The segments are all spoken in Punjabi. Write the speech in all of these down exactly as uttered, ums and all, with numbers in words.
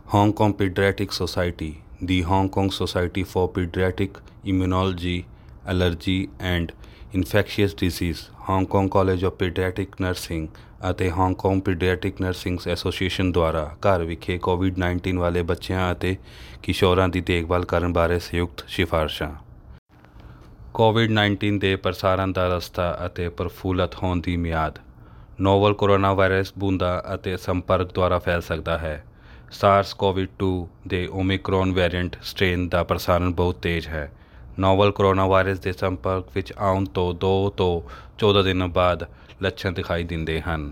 Hong Kong Pediatric Society, the Hong Kong Society for Pediatric Immunology, Allergy and Infectious Disease, Hong Kong College of Pediatric Nursing ਅਤੇ ਹਾਂਗਕਾਂਗ ਪੀਡੀਆਟ੍ਰਿਕ ਨਰਸਿੰਗ ਐਸੋਸੀਏਸ਼ਨ ਦੁਆਰਾ ਘਰ ਵਿਖੇ ਕੋਵਿਡ ਨਾਈਨਟੀਨ ਵਾਲੇ ਬੱਚਿਆਂ ਅਤੇ ਕਿਸ਼ੋਰਾਂ ਦੀ ਦੇਖਭਾਲ ਕਰਨ ਬਾਰੇ ਸੰਯੁਕਤ ਸਿਫਾਰਸ਼ਾਂ। ਕੋਵਿਡ ਨਾਈਨਟੀਨ ਦੇ ਪ੍ਰਸਾਰਨ ਦਾ ਰਸਤਾ ਅਤੇ ਪ੍ਰਫੁੱਲਤ ਹੋਣ ਦੀ ਮਿਆਦ। ਨੋਵਲ ਕੋਰੋਨਾ ਵਾਇਰਸ ਬੂੰਦਾਂ ਅਤੇ ਸੰਪਰਕ ਦੁਆਰਾ ਫੈਲ ਸਕਦਾ ਹੈ। ਸਾਰਸ ਕੋਵਿਡ ਟੂ ਦੇ ਓਮਿਕਰੋਨ ਵੇਰੀਐਂਟ ਸਟ੍ਰੇਨ ਦਾ ਪ੍ਰਸਾਰਨ ਬਹੁਤ ਤੇਜ਼ ਹੈ। ਨੋਵਲ ਕੋਰੋਨਾ ਵਾਇਰਸ ਦੇ ਸੰਪਰਕ ਵਿੱਚ ਆਉਣ ਤੋਂ ਦੋ ਤੋਂ ਚੌਦਾਂ ਦਿਨਾਂ ਬਾਅਦ ਲੱਛਣ ਦਿਖਾਈ ਦਿੰਦੇ ਹਨ।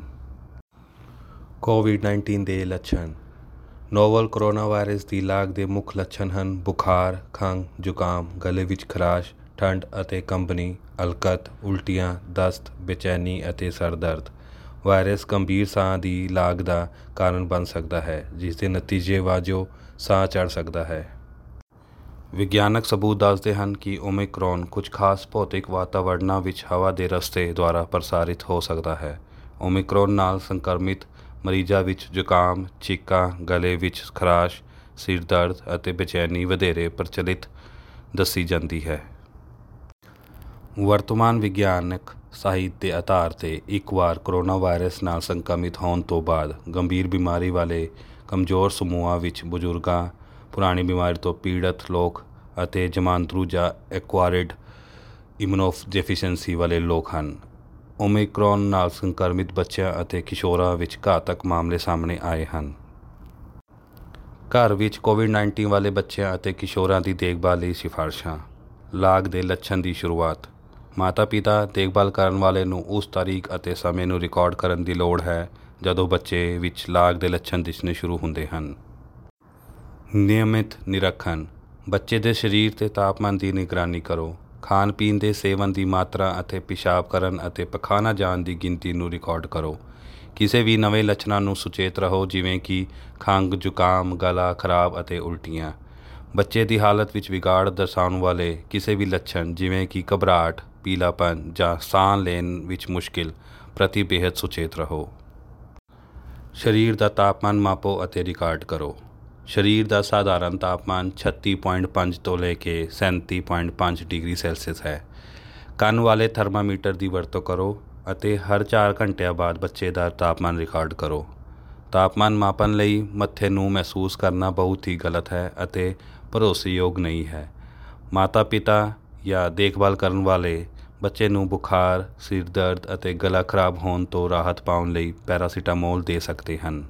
ਕੋਵਿਡ ਨਾਈਨਟੀਨ ਦੇ ਲੱਛਣ। ਨੋਵਲ ਕੋਰੋਨਾ ਵਾਇਰਸ ਦੀ ਲਾਗ ਦੇ ਮੁੱਖ ਲੱਛਣ ਹਨ ਬੁਖਾਰ, ਖੰਘ, ਜ਼ੁਕਾਮ, ਗਲੇ ਵਿੱਚ ਖਰਾਸ਼, ਠੰਡ ਅਤੇ ਕੰਬਣੀ, ਹਲਕਤ, ਉਲਟੀਆਂ, ਦਸਤ, ਬੇਚੈਨੀ ਅਤੇ ਸਿਰ ਦਰਦ। ਵਾਇਰਸ ਗੰਭੀਰ ਸਾਹ ਦੀ ਲਾਗ ਦਾ ਕਾਰਨ ਬਣ ਸਕਦਾ ਹੈ, ਜਿਸ ਦੇ ਨਤੀਜੇ ਵਜੋਂ ਸਾਹ ਚੜ੍ਹ ਸਕਦਾ ਹੈ। ਵਿਗਿਆਨਕ ਸਬੂਤ ਦੱਸਦੇ ਹਨ ਕਿ ਓਮਿਕਰੋਨ ਕੁਝ ਖਾਸ ਭੌਤਿਕ ਵਾਤਾਵਰਣਾਂ ਵਿੱਚ ਹਵਾ ਦੇ ਰਸਤੇ ਦੁਆਰਾ ਪ੍ਰਸਾਰਿਤ ਹੋ ਸਕਦਾ ਹੈ। ਓਮਿਕਰੋਨ ਨਾਲ ਸੰਕਰਮਿਤ ਮਰੀਜ਼ਾਂ ਵਿੱਚ ਜ਼ੁਕਾਮ, ਛਿੱਕਾਂ, ਗਲੇ ਵਿੱਚ ਖਰਾਸ਼, ਸਿਰ ਦਰਦ ਅਤੇ ਬੇਚੈਨੀ ਵਧੇਰੇ ਪ੍ਰਚਲਿਤ ਦੱਸੀ ਜਾਂਦੀ ਹੈ। ਵਰਤਮਾਨ ਵਿਗਿਆਨਕ ਸਾਹਿਤ ਦੇ ਆਧਾਰ 'ਤੇ ਇੱਕ ਵਾਰ ਕੋਰੋਨਾ ਵਾਇਰਸ ਨਾਲ ਸੰਕਰਮਿਤ ਹੋਣ ਤੋਂ ਬਾਅਦ ਗੰਭੀਰ ਬਿਮਾਰੀ ਵਾਲੇ ਕਮਜ਼ੋਰ ਸਮੂਹਾਂ ਵਿੱਚ ਬਜ਼ੁਰਗਾਂ, ਪੁਰਾਣੀ ਬਿਮਾਰੀ ਤੋਂ ਪੀੜਤ ਲੋਕ ਅਤੇ ਜਮਾਂਦਰੂ ਜਾਂ ਐਕਵਾਇਰਡ ਇਮੂਨੋਡੈਫੀਸ਼ੀਐਂਸੀ ਵਾਲੇ ਲੋਕ ਹਨ। ਓਮਿਕਰੋਨ ਨਾਲ ਸੰਕਰਮਿਤ ਬੱਚਿਆਂ ਅਤੇ ਕਿਸ਼ੋਰਾਂ ਵਿੱਚ ਘਾਤਕ ਮਾਮਲੇ ਸਾਹਮਣੇ ਆਏ ਹਨ। ਘਰ ਵਿੱਚ ਕੋਵਿਡ ਨਾਈਨਟੀਨ ਵਾਲੇ ਬੱਚਿਆਂ ਅਤੇ ਕਿਸ਼ੋਰਾਂ ਦੀ ਦੇਖਭਾਲ ਲਈ ਸਿਫਾਰਸ਼ਾਂ। ਲਾਗ ਦੇ ਲੱਛਣ ਦੀ ਸ਼ੁਰੂਆਤ। ਮਾਤਾ ਪਿਤਾ ਦੇਖਭਾਲ ਕਰਨ ਵਾਲੇ ਨੂੰ ਉਸ ਤਾਰੀਖ ਅਤੇ ਸਮੇਂ ਨੂੰ ਰਿਕਾਰਡ ਕਰਨ ਦੀ ਲੋੜ ਹੈ ਜਦੋਂ ਬੱਚੇ ਵਿੱਚ ਲਾਗ ਦੇ ਲੱਛਣ ਦਿਸਣੇ ਸ਼ੁਰੂ ਹੁੰਦੇ ਹਨ। ਨਿਯਮਿਤ ਨਿਰੀਖਣ। ਬੱਚੇ ਦੇ ਸਰੀਰ ਤੇ ਤਾਪਮਾਨ ਦੀ ਨਿਗਰਾਨੀ ਕਰੋ। ਖਾਣ ਪੀਣ ਦੇ ਸੇਵਨ ਦੀ ਮਾਤਰਾ ਅਤੇ ਪਿਸ਼ਾਬ ਕਰਨ ਅਤੇ ਪਖਾਨਾ ਜਾਣ ਦੀ ਗਿਣਤੀ ਨੂੰ ਰਿਕਾਰਡ ਕਰੋ। ਕਿਸੇ ਵੀ ਨਵੇਂ ਲੱਛਣਾਂ ਨੂੰ ਸੁਚੇਤ ਰਹੋ, ਜਿਵੇਂ ਕਿ ਖੰਘ, ਜ਼ੁਕਾਮ, ਗਲਾ ਖਰਾਬ ਅਤੇ ਉਲਟੀਆਂ। ਬੱਚੇ ਦੀ ਹਾਲਤ ਵਿੱਚ ਵਿਗਾੜ ਦਰਸਾਉਣ ਵਾਲੇ ਕਿਸੇ ਵੀ ਲੱਛਣ, ਜਿਵੇਂ ਕਿ ਘਬਰਾਹਟ, ਪੀਲਾਪਨ ਜਾਂ ਸਾਹ ਲੈਣ ਵਿੱਚ ਮੁਸ਼ਕਿਲ ਪ੍ਰਤੀ ਬੇਹੱਦ ਸੁਚੇਤ ਰਹੋ। ਸਰੀਰ ਦਾ ਤਾਪਮਾਨ ਮਾਪੋ ਅਤੇ ਰਿਕਾਰਡ ਕਰੋ। ਸਰੀਰ ਦਾ ਸਾਧਾਰਨ ਤਾਪਮਾਨ ਛੱਤੀ ਪੁਆਇੰਟ ਪੰਜ ਤੋਂ ਲੈ ਕੇ ਸੈਂਤੀ ਪੁਆਇੰਟ ਪੰਜ ਡਿਗਰੀ ਸੈਲਸੀਅਸ ਹੈ। ਕੰਨ ਵਾਲੇ ਥਰਮਾਮੀਟਰ ਦੀ ਵਰਤੋਂ ਕਰੋ ਅਤੇ ਹਰ ਚਾਰ ਘੰਟਿਆਂ ਬਾਅਦ ਬੱਚੇ ਦਾ ਤਾਪਮਾਨ ਰਿਕਾਰਡ ਕਰੋ। ਤਾਪਮਾਨ ਮਾਪਣ ਲਈ ਮੱਥੇ ਨੂੰ ਮਹਿਸੂਸ ਕਰਨਾ ਬਹੁਤ ਹੀ ਗਲਤ ਹੈ ਅਤੇ ਭਰੋਸੇਯੋਗ ਨਹੀਂ ਹੈ। ਮਾਤਾ ਪਿਤਾ ਜਾਂ ਦੇਖਭਾਲ ਕਰਨ ਵਾਲੇ ਬੱਚੇ ਨੂੰ ਬੁਖਾਰ, ਸਿਰ ਦਰਦ ਅਤੇ ਗਲਾ ਖਰਾਬ ਹੋਣ ਤੋਂ ਰਾਹਤ ਪਾਉਣ ਲਈ ਪੈਰਾਸੀਟਾਮੋਲ ਦੇ ਸਕਦੇ ਹਨ।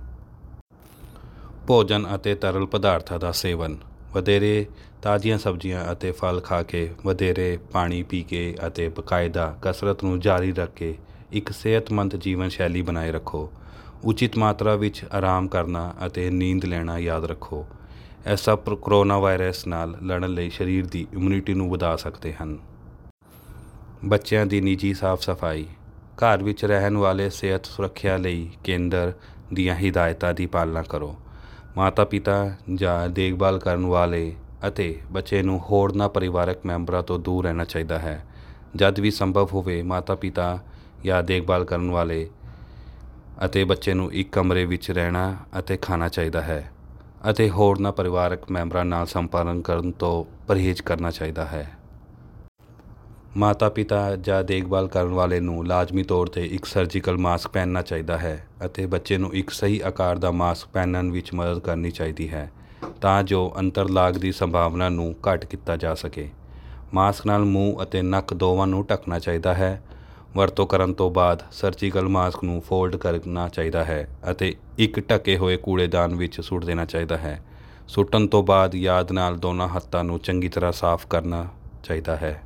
ਭੋਜਨ ਅਤੇ ਤਰਲ ਪਦਾਰਥਾਂ ਦਾ ਸੇਵਨ। ਵਧੇਰੇ ਤਾਜ਼ੀਆਂ ਸਬਜ਼ੀਆਂ ਅਤੇ ਫਲ ਖਾ ਕੇ, ਵਧੇਰੇ ਪਾਣੀ ਪੀ ਕੇ ਅਤੇ ਬਾਕਾਇਦਾ ਕਸਰਤ ਨੂੰ ਜਾਰੀ ਰੱਖ ਕੇ ਇੱਕ ਸਿਹਤਮੰਦ ਜੀਵਨ ਸ਼ੈਲੀ ਬਣਾਏ ਰੱਖੋ। ਉਚਿਤ ਮਾਤਰਾ ਵਿੱਚ ਆਰਾਮ ਕਰਨਾ ਅਤੇ ਨੀਂਦ ਲੈਣਾ ਯਾਦ ਰੱਖੋ। ਇਹ ਸਭ ਕੋਰੋਨਾ ਵਾਇਰਸ ਨਾਲ ਲੜਨ ਲਈ ਸਰੀਰ ਦੀ ਇਮਿਊਨਿਟੀ ਨੂੰ ਵਧਾ ਸਕਦੇ ਹਨ। ਬੱਚਿਆਂ ਦੀ ਨਿੱਜੀ ਸਾਫ਼ ਸਫਾਈ। ਘਰ ਵਿੱਚ ਰਹਿਣ ਵਾਲੇ ਸਿਹਤ ਸੁਰੱਖਿਆ ਲਈ ਕੇਂਦਰ ਦੀਆਂ ਹਿਦਾਇਤਾਂ ਦੀ ਪਾਲਣਾ ਕਰੋ। ਮਾਤਾ ਪਿਤਾ ਜਾਂ ਦੇਖਭਾਲ ਕਰਨ ਵਾਲੇ ਅਤੇ ਬੱਚੇ ਨੂੰ ਹੋਰਨਾਂ ਪਰਿਵਾਰਕ ਮੈਂਬਰਾਂ ਤੋਂ ਦੂਰ ਰਹਿਣਾ ਚਾਹੀਦਾ ਹੈ। ਜਦ ਵੀ ਸੰਭਵ ਹੋਵੇ, ਮਾਤਾ ਪਿਤਾ ਜਾਂ ਦੇਖਭਾਲ ਕਰਨ ਵਾਲੇ ਅਤੇ ਬੱਚੇ ਨੂੰ ਇੱਕ ਕਮਰੇ ਵਿੱਚ ਰਹਿਣਾ ਅਤੇ ਖਾਣਾ ਚਾਹੀਦਾ ਹੈ ਅਤੇ ਹੋਰਨਾਂ ਪਰਿਵਾਰਕ ਮੈਂਬਰਾਂ ਨਾਲ ਸੰਪਰਕ ਕਰਨ ਤੋਂ ਪਰਹੇਜ਼ ਕਰਨਾ ਚਾਹੀਦਾ ਹੈ। ਮਾਤਾ ਪਿਤਾ ਜਾਂ ਦੇਖਭਾਲ ਕਰਨ ਵਾਲੇ ਨੂੰ ਲਾਜ਼ਮੀ ਤੌਰ 'ਤੇ ਇੱਕ ਸਰਜੀਕਲ ਮਾਸਕ ਪਹਿਨਣਾ ਚਾਹੀਦਾ ਹੈ ਅਤੇ ਬੱਚੇ ਨੂੰ ਇੱਕ ਸਹੀ ਆਕਾਰ ਦਾ ਮਾਸਕ ਪਹਿਨਣ ਵਿੱਚ ਮਦਦ ਕਰਨੀ ਚਾਹੀਦੀ ਹੈ ਤਾਂ ਜੋ ਅੰਤਰਲਾਗ ਦੀ ਸੰਭਾਵਨਾ ਨੂੰ ਘੱਟ ਕੀਤਾ ਜਾ ਸਕੇ। ਮਾਸਕ ਨਾਲ ਮੂੰਹ ਅਤੇ ਨੱਕ ਦੋਵਾਂ ਨੂੰ ਢੱਕਣਾ ਚਾਹੀਦਾ ਹੈ। ਵਰਤੋਂ ਕਰਨ ਤੋਂ ਬਾਅਦ ਸਰਜੀਕਲ ਮਾਸਕ ਨੂੰ ਫੋਲਡ ਕਰਨਾ ਚਾਹੀਦਾ ਹੈ ਅਤੇ ਇੱਕ ਢੱਕੇ ਹੋਏ ਕੂੜੇਦਾਨ ਵਿੱਚ ਸੁੱਟ ਦੇਣਾ ਚਾਹੀਦਾ ਹੈ। ਸੁੱਟਣ ਤੋਂ ਬਾਅਦ ਯਾਦ ਨਾਲ ਦੋਨਾਂ ਹੱਥਾਂ ਨੂੰ ਚੰਗੀ ਤਰ੍ਹਾਂ ਸਾਫ਼ ਕਰਨਾ ਚਾਹੀਦਾ ਹੈ।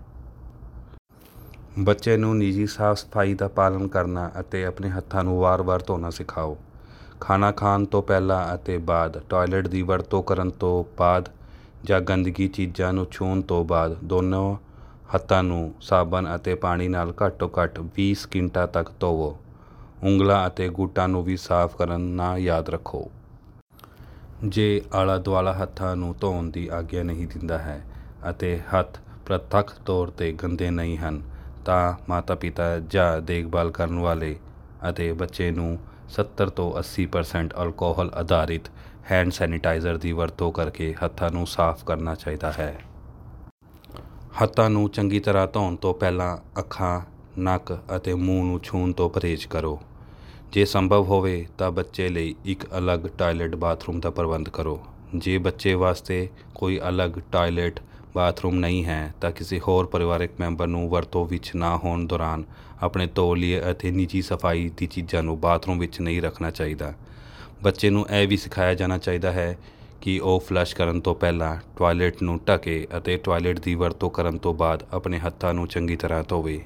ਬੱਚੇ ਨੂੰ ਨਿੱਜੀ ਸਾਫ਼ ਸਫਾਈ ਦਾ ਪਾਲਣ ਕਰਨਾ ਅਤੇ ਆਪਣੇ ਹੱਥਾਂ ਨੂੰ ਵਾਰ-ਵਾਰ ਧੋਣਾ ਸਿਖਾਓ। ਖਾਣਾ ਖਾਣ ਤੋਂ ਪਹਿਲਾਂ ਅਤੇ ਬਾਅਦ, ਟਾਇਲਟ ਦੀ ਵਰਤੋਂ ਕਰਨ ਤੋਂ ਬਾਅਦ ਜਾਂ ਗੰਦਗੀ ਚੀਜ਼ਾਂ ਨੂੰ ਛੂਹਣ ਤੋਂ ਬਾਅਦ ਦੋਨੋਂ ਹੱਥਾਂ ਨੂੰ ਸਾਬਣ ਅਤੇ ਪਾਣੀ ਨਾਲ ਘੱਟੋ ਘੱਟ ਵੀਹ ਸਕਿੰਟਾਂ ਤੱਕ ਧੋਵੋ। ਉਂਗਲਾਂ ਅਤੇ ਗੁੱਟਾਂ ਨੂੰ ਵੀ ਸਾਫ਼ ਕਰਨਾ ਯਾਦ ਰੱਖੋ। ਜੇ ਆਲਾ ਦੁਆਲਾ ਹੱਥਾਂ ਨੂੰ ਧੋਣ ਦੀ ਆਗਿਆ ਨਹੀਂ ਦਿੰਦਾ ਹੈ ਅਤੇ ਹੱਥ ਪ੍ਰਤੱਖ ਤੌਰ 'ਤੇ ਗੰਦੇ ਨਹੀਂ ਹਨ, ਤਾਂ ਮਾਤਾ ਪਿਤਾ ਜਾਂ ਦੇਖਭਾਲ ਕਰਨ ਵਾਲੇ ਅਤੇ ਬੱਚੇ ਨੂੰ ਸੱਤਰ ਤੋਂ ਅੱਸੀ ਪਰਸੈਂਟ ਅਲਕੋਹਲ ਆਧਾਰਿਤ ਹੈਂਡ ਸੈਨੀਟਾਈਜ਼ਰ ਦੀ ਵਰਤੋਂ ਕਰਕੇ ਹੱਥਾਂ ਨੂੰ ਸਾਫ਼ ਕਰਨਾ ਚਾਹੀਦਾ ਹੈ। ਹੱਥਾਂ ਨੂੰ ਚੰਗੀ ਤਰ੍ਹਾਂ ਧੋਣ ਤੋਂ ਪਹਿਲਾਂ ਅੱਖਾਂ, ਨੱਕ ਅਤੇ ਮੂੰਹ ਨੂੰ ਛੂਹਣ ਤੋਂ ਪਰਹੇਜ਼ ਕਰੋ। ਜੇ ਸੰਭਵ ਹੋਵੇ ਤਾਂ ਬੱਚੇ ਲਈ ਇੱਕ ਅਲੱਗ ਟਾਇਲਟ ਬਾਥਰੂਮ ਦਾ ਪ੍ਰਬੰਧ ਕਰੋ। ਜੇ ਬੱਚੇ ਵਾਸਤੇ ਕੋਈ ਅਲੱਗ ਟਾਇਲਟ ਬਾਥਰੂਮ ਨਹੀਂ ਹੈ ਤਾਂ ਕਿਸੇ ਹੋਰ ਪਰਿਵਾਰਕ ਮੈਂਬਰ ਨੂੰ ਵਰਤੋਂ ਵਿੱਚ ਨਾ ਹੋਣ ਦੌਰਾਨ ਆਪਣੇ ਤੌਲੀਏ ਅਤੇ ਨਿੱਜੀ ਸਫਾਈ ਦੀ ਚੀਜ਼ਾਂ ਨੂੰ ਬਾਥਰੂਮ ਵਿੱਚ ਨਹੀਂ ਰੱਖਣਾ ਚਾਹੀਦਾ। ਬੱਚੇ ਨੂੰ ਇਹ ਵੀ ਸਿਖਾਇਆ ਜਾਣਾ ਚਾਹੀਦਾ ਹੈ ਕਿ ਉਹ ਫਲੱਸ਼ ਕਰਨ ਤੋਂ ਪਹਿਲਾਂ ਟਾਇਲਟ ਨੂੰ ਢਕੇ ਅਤੇ ਟਾਇਲਟ ਦੀ ਵਰਤੋਂ ਕਰਨ ਤੋਂ ਬਾਅਦ ਆਪਣੇ ਹੱਥਾਂ ਨੂੰ ਚੰਗੀ ਤਰ੍ਹਾਂ ਧੋਵੇ।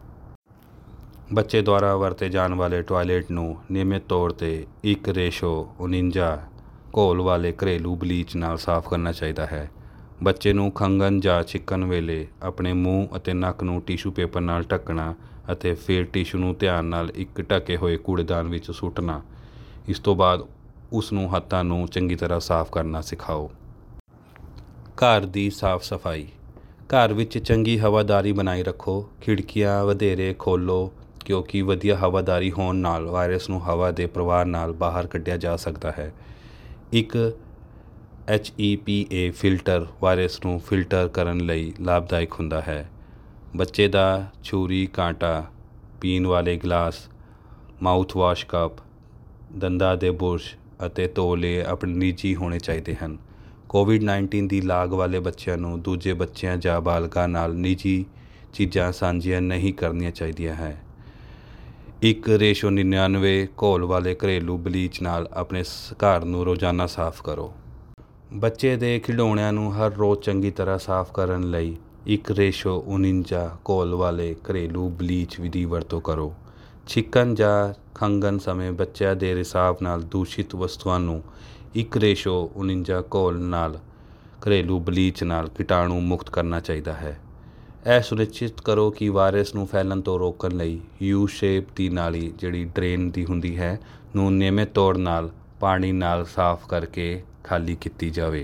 ਬੱਚੇ ਦੁਆਰਾ ਵਰਤੇ ਜਾਣ ਵਾਲੇ ਟਾਇਲਟ ਨੂੰ ਨਿਯਮਿਤ ਤੌਰ 'ਤੇ ਇੱਕ ਰੇਸ਼ੋ ਉਣੰਜਾ ਘੋਲ ਵਾਲੇ ਘਰੇਲੂ ਬਲੀਚ ਨਾਲ ਸਾਫ਼ ਕਰਨਾ ਚਾਹੀਦਾ ਹੈ। ਬੱਚੇ ਨੂੰ ਖੰਘਣ ਜਾਂ ਛਿੱਕਣ ਵੇਲੇ ਆਪਣੇ ਮੂੰਹ ਅਤੇ ਨੱਕ ਨੂੰ ਟਿਸ਼ੂ ਪੇਪਰ ਨਾਲ ਢੱਕਣਾ ਅਤੇ ਫਿਰ ਟਿਸ਼ੂ ਨੂੰ ਧਿਆਨ ਨਾਲ ਇੱਕ ਢਕੇ ਹੋਏ ਕੂੜੇਦਾਨ ਵਿੱਚ ਸੁੱਟਣਾ। ਇਸ ਤੋਂ ਬਾਅਦ ਉਸ ਨੂੰ ਹੱਥਾਂ ਨੂੰ ਚੰਗੀ ਤਰ੍ਹਾਂ ਸਾਫ਼ ਕਰਨਾ ਸਿਖਾਓ। ਘਰ ਦੀ ਸਾਫ਼ ਸਫਾਈ। ਘਰ ਵਿੱਚ ਚੰਗੀ ਹਵਾਦਾਰੀ ਬਣਾਈ ਰੱਖੋ। ਖਿੜਕੀਆਂ ਵਧੇਰੇ ਖੋਲ੍ਹੋ ਕਿਉਂਕਿ ਵਧੀਆ ਹਵਾਦਾਰੀ ਹੋਣ ਨਾਲ ਵਾਇਰਸ ਨੂੰ ਹਵਾ ਦੇ ਪ੍ਰਵਾਹ ਨਾਲ ਬਾਹਰ ਕੱਢਿਆ ਜਾ ਸਕਦਾ ਹੈ। ਇੱਕ H E P A filter virus ਨੂੰ ਫਿਲਟਰ ਕਰਨ ਲਈ ਲਾਭਦਾਇਕ ਹੁੰਦਾ ਹੈ। ਬੱਚੇ ਦਾ ਛੁਰੀ ਕਾਂਟਾ, ਪੀਣ ਵਾਲੇ ਗਲਾਸ, ਮਾਊਥਵਾਸ਼ ਕੱਪ, ਦੰਦਾਂ ਦੇ ਬੁਰਸ਼ ਅਤੇ ਤੌਲੀਏ ਆਪਣੇ ਨਿੱਜੀ ਹੋਣੇ ਚਾਹੀਦੇ ਹਨ। ਕੋਵਿਡ ਨਾਈਨਟੀਨ ਦੀ ਲਾਗ ਵਾਲੇ ਬੱਚਿਆਂ ਨੂੰ ਦੂਜੇ ਬੱਚਿਆਂ ਜਾਂ ਬਾਲਗਾਂ ਨਾਲ ਨਿੱਜੀ ਚੀਜ਼ਾਂ ਸਾਂਝੀਆਂ ਨਹੀਂ ਕਰਨੀਆਂ ਚਾਹੀਦੀਆਂ ਹੈ। ਇੱਕ ਰੇਸ਼ੋ ਨਿਨਆਨਵੇਂ ਘੋਲ ਵਾਲੇ ਘਰੇਲੂ ਬਲੀਚ ਨਾਲ ਆਪਣੇ ਘਰ ਨੂੰ ਰੋਜ਼ਾਨਾ ਸਾਫ਼ ਕਰੋ। ਬੱਚੇ ਦੇ ਖਿਡੌਣਿਆਂ ਨੂੰ ਹਰ ਰੋਜ਼ ਚੰਗੀ ਤਰ੍ਹਾਂ ਸਾਫ਼ ਕਰਨ ਲਈ ਇੱਕ ਰੇਸ਼ੋ ਉਣੰਜਾ ਘੋਲ ਵਾਲੇ ਘਰੇਲੂ ਬਲੀਚ ਦੀ ਵਰਤੋਂ ਕਰੋ। ਛਿੱਕਣ ਜਾਂ ਖੰਘਣ ਸਮੇਂ ਬੱਚਿਆਂ ਦੇ ਰਿਸਾਵ ਨਾਲ ਦੂਸ਼ਿਤ ਵਸਤੂਆਂ ਨੂੰ ਇੱਕ ਰੇਸ਼ੋ ਉਣੰਜਾ ਘੋਲ ਨਾਲ ਘਰੇਲੂ ਬਲੀਚ ਨਾਲ ਕੀਟਾਣੂ ਮੁਕਤ ਕਰਨਾ ਚਾਹੀਦਾ ਹੈ। ਇਹ ਸੁਨਿਸ਼ਚਿਤ ਕਰੋ ਕਿ ਵਾਇਰਸ ਨੂੰ ਫੈਲਣ ਤੋਂ ਰੋਕਣ ਲਈ ਯੂ ਸ਼ੇਪ ਦੀ ਨਾਲੀ ਜਿਹੜੀ ਡਰੇਨ ਦੀ ਹੁੰਦੀ ਹੈ ਨੂੰ ਨਿਯਮਿਤ ਤੌਰ ਨਾਲ ਪਾਣੀ ਨਾਲ ਸਾਫ਼ ਕਰਕੇ ਖਾਲੀ ਕੀਤੀ ਜਾਵੇ।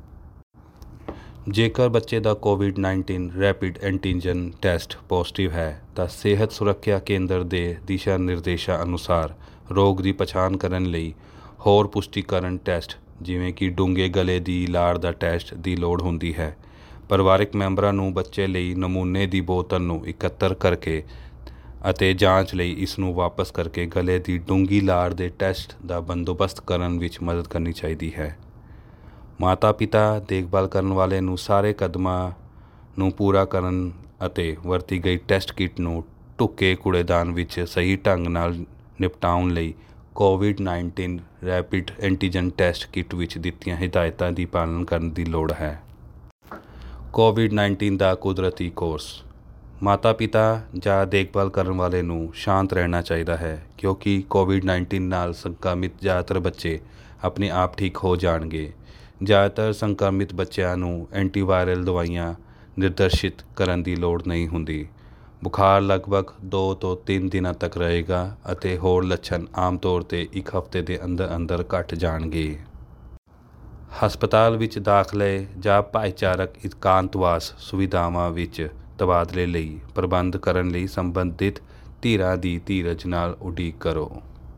ਜੇਕਰ ਬੱਚੇ ਦਾ COVID nineteen rapid antigen test positive ਹੈ ਤਾਂ ਸਿਹਤ ਸੁਰੱਖਿਆ ਕੇਂਦਰ ਦੇ ਦਿਸ਼ਾ ਨਿਰਦੇਸ਼ਾਂ ਅਨੁਸਾਰ ਰੋਗ ਦੀ ਪਛਾਣ ਕਰਨ ਲਈ ਹੋਰ ਪੁਸ਼ਟੀਕਰਨ ਟੈਸਟ ਜਿਵੇਂ ਕਿ ਡੂੰਘੇ ਗਲੇ ਦੀ ਲਾਰ ਦਾ ਟੈਸਟ ਦੀ ਲੋੜ ਹੁੰਦੀ ਹੈ। ਪਰਿਵਾਰਕ ਮੈਂਬਰਾਂ ਨੂੰ ਬੱਚੇ ਲਈ ਨਮੂਨੇ ਦੀ ਬੋਤਲ ਨੂੰ ਇਕੱਤਰ ਕਰਕੇ ਅਤੇ ਜਾਂਚ ਲਈ ਇਸ ਨੂੰ ਵਾਪਸ ਕਰਕੇ ਗਲੇ ਦੀ ਡੂੰਘੀ ਲਾਰ ਦੇ ਟੈਸਟ ਦਾ ਬੰਦੋਬਸਤ ਕਰਨ ਵਿੱਚ ਮਦਦ ਕਰਨੀ ਚਾਹੀਦੀ ਹੈ। ਮਾਤਾ ਪਿਤਾ ਦੇਖਭਾਲ ਕਰਨ ਵਾਲੇ ਨੂੰ ਸਾਰੇ ਕਦਮਾਂ ਨੂੰ ਪੂਰਾ ਕਰਨ ਅਤੇ ਵਰਤੀ ਗਈ ਟੈਸਟ ਕਿੱਟ ਨੂੰ ਢੁੱਕੇ ਕੂੜੇਦਾਨ ਵਿੱਚ ਸਹੀ ਢੰਗ ਨਾਲ ਨਿਪਟਾਉਣ ਲਈ COVID nineteen rapid antigen test kit ਵਿੱਚ ਦਿੱਤੀਆਂ ਹਦਾਇਤਾਂ ਦੀ ਪਾਲਣਾ ਕਰਨ ਦੀ ਲੋੜ ਹੈ। ਕੋਵਿਡ ਨਾਈਨਟੀਨ ਦਾ ਕੁਦਰਤੀ ਕੋਰਸ। ਮਾਤਾ ਪਿਤਾ ਜਾਂ ਦੇਖਭਾਲ ਕਰਨ ਵਾਲੇ ਨੂੰ ਸ਼ਾਂਤ ਰਹਿਣਾ ਚਾਹੀਦਾ ਹੈ ਕਿਉਂਕਿ ਕੋਵਿਡ ਨਾਈਨਟੀਨ ਨਾਲ ਸੰਕਰਮਿਤ ਜ਼ਿਆਦਾਤਰ ਬੱਚੇ ਆਪਣੇ ਆਪ ਠੀਕ ਹੋ ਜਾਣਗੇ। ਜ਼ਿਆਦਾਤਰ ਸੰਕਰਮਿਤ ਬੱਚਿਆਂ ਨੂੰ ਐਂਟੀਵਾਇਰਲ ਦਵਾਈਆਂ ਨਿਰਦੇਸ਼ਿਤ ਕਰਨ ਦੀ ਲੋੜ ਨਹੀਂ ਹੁੰਦੀ। ਬੁਖਾਰ ਲਗਭਗ ਦੋ ਤੋਂ ਤਿੰਨ ਦਿਨਾਂ ਤੱਕ ਰਹੇਗਾ ਅਤੇ ਹੋਰ ਲੱਛਣ ਆਮ ਤੌਰ 'ਤੇ ਇੱਕ ਹਫ਼ਤੇ ਦੇ ਅੰਦਰ ਅੰਦਰ ਘੱਟ ਜਾਣਗੇ। ਹਸਪਤਾਲ ਵਿੱਚ ਦਾਖਲੇ ਜਾਂ ਭਾਈਚਾਰਕ ਇਕਾਂਤਵਾਸ ਸੁਵਿਧਾਵਾਂ ਵਿੱਚ ਤਬਾਦਲੇ ਲਈ ਪ੍ਰਬੰਧ ਕਰਨ ਲਈ ਸੰਬੰਧਿਤ ਧਿਰਾਂ ਦੀ ਧੀਰਜ ਨਾਲ ਉਡੀਕ ਕਰੋ।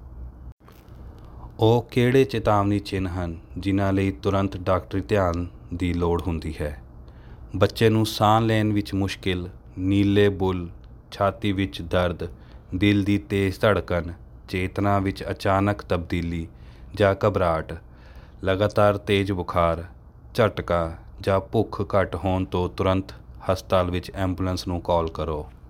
ਉਹ ਕਿਹੜੇ ਚੇਤਾਵਨੀ ਚਿੰਨ੍ਹ ਹਨ ਜਿਨ੍ਹਾਂ ਲਈ ਤੁਰੰਤ ਡਾਕਟਰੀ ਧਿਆਨ ਦੀ ਲੋੜ ਹੁੰਦੀ ਹੈ? ਬੱਚੇ ਨੂੰ ਸਾਹ ਲੈਣ ਵਿੱਚ ਮੁਸ਼ਕਿਲ, ਨੀਲੇ ਬੁੱਲ੍ਹ, ਛਾਤੀ ਵਿੱਚ ਦਰਦ, ਦਿਲ ਦੀ ਤੇਜ਼ ਧੜਕਨ, ਚੇਤਨਾ ਵਿੱਚ ਅਚਾਨਕ ਤਬਦੀਲੀ ਜਾਂ ਘਬਰਾਹਟ, ਲਗਾਤਾਰ ਤੇਜ਼ ਬੁਖਾਰ, ਝਟਕਾ ਜਾਂ ਭੁੱਖ ਘੱਟ ਹੋਣ ਤੋਂ ਤੁਰੰਤ ਹਸਪਤਾਲ ਵਿੱਚ ਐਂਬੂਲੈਂਸ ਨੂੰ ਕਾਲ ਕਰੋ।